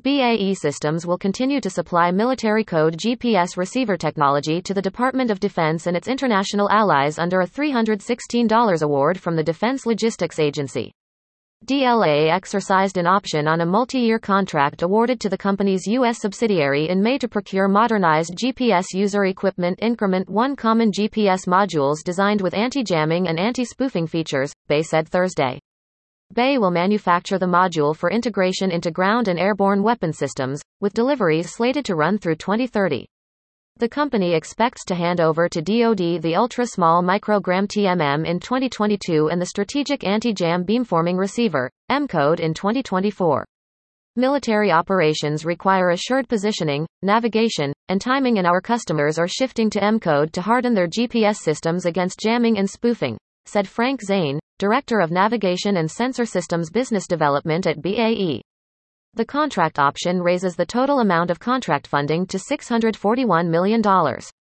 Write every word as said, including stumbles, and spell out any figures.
B A E Systems will continue to supply military code G P S receiver technology to the Department of Defense and its international allies under a three hundred sixteen dollars award from the Defense Logistics Agency. D L A exercised an option on a multi-year contract awarded to the company's U S subsidiary in May to procure modernized G P S user equipment Increment one common G P S modules designed with anti-jamming and anti-spoofing features, B A E said Thursday. B A E will manufacture the module for integration into ground and airborne weapon systems, with deliveries slated to run through twenty thirty. The company expects to hand over to D O D the ultra-small microgram T M M in twenty twenty-two and the Strategic Anti-Jam Beamforming Receiver, M code, in twenty twenty-four. Military operations require assured positioning, navigation, and timing, and our customers are shifting to M code to harden their G P S systems against jamming and spoofing, said Frank Zane, Director of Navigation and Sensor Systems Business Development at B A E. The contract option raises the total amount of contract funding to six hundred forty-one million dollars.